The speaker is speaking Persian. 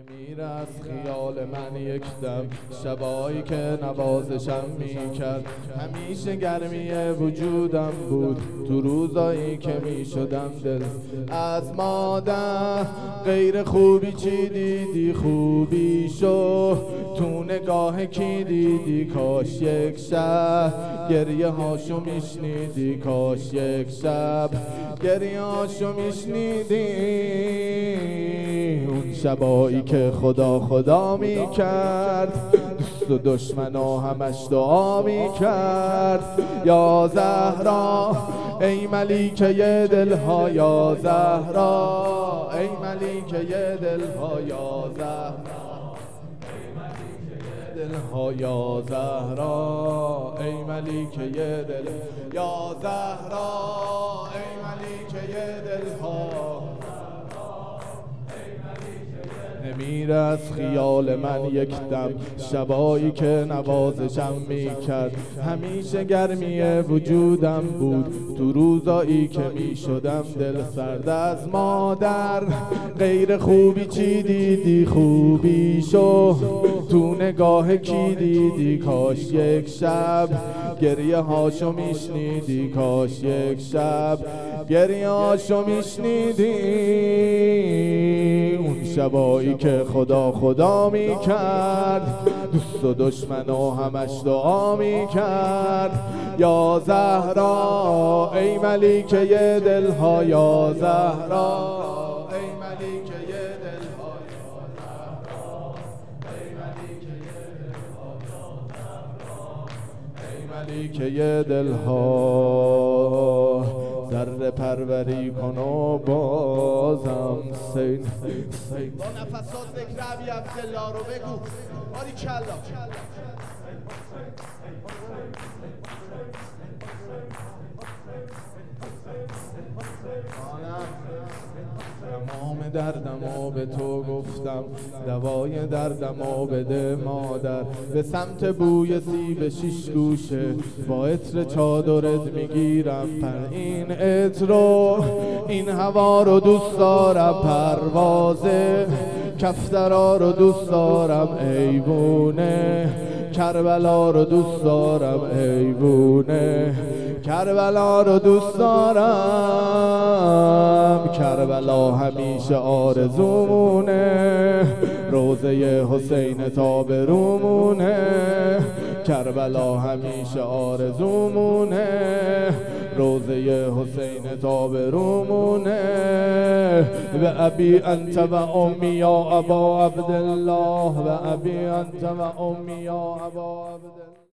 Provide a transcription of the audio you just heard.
نمیره از خیال من یک دم شبایی که نوازشم میکرد. همیشه گرمی وجودم بود تو روزایی که میشدم دل از مادر. غیر خوبی چی دیدی خوبی شو تو نگاه کی دیدی؟ کاش یک شب گریه هاشو میشنیدی، کاش یک شب گریه هاشو میشنیدی. اون شبایی که خدا خدا میکرد، دوست و دشمنا همش دعا میکرد. یا زهرا ای ملیکه دلها، یا زهرا ای ملیکه دلها، یا زهرا دلها، یا زهرا ای ملیکه دل، یا زهرا ای ملیکه دلها. نمیره از خیال من یک دم شبایی که نوازشم میکرد. همیشه گرمی وجودم بود تو روزایی که میشدم دل سرد از مادر. غیر خوبی چی دیدی خوبی شو تو نگاه کی دیدی؟ کاش یک شب گریه هاشو میشنیدی، کاش یک شب گریه هاشو میشنیدی. اون شبایی که خدا خدا میکرد، دوست و دشمنا همش دعا میکرد. یا زهرا ای ملیکه دلها، یا زهرا ای ملیکه دلها، یا زهرا ای ملیکه دلها. ذره پروری کن و بازم سین با نفسات ذکر ابی عبدالله رو بگو. باریکلا. تمام دردمو به تو گفتم، دوای دردمو بده مادر. به سمت بوی سیب شیش گوشه با عطر چادرت میگیرم پر. این عطر این هوا رو دوست دارم، پروازه کفترا رو دوست دارم ایوونه، کربلا رو دوست دارم ایوونه، کربلا رو دوست دارم. کربلا همیشه آرزومونه، روزه حسین تا به رومونه. کربلا همیشه آرزومونه، روزه حسین تا به رومونه. و ابی انت و امی یا ابا عبدالله، و ابی انت و امی یا ابا عبدالله.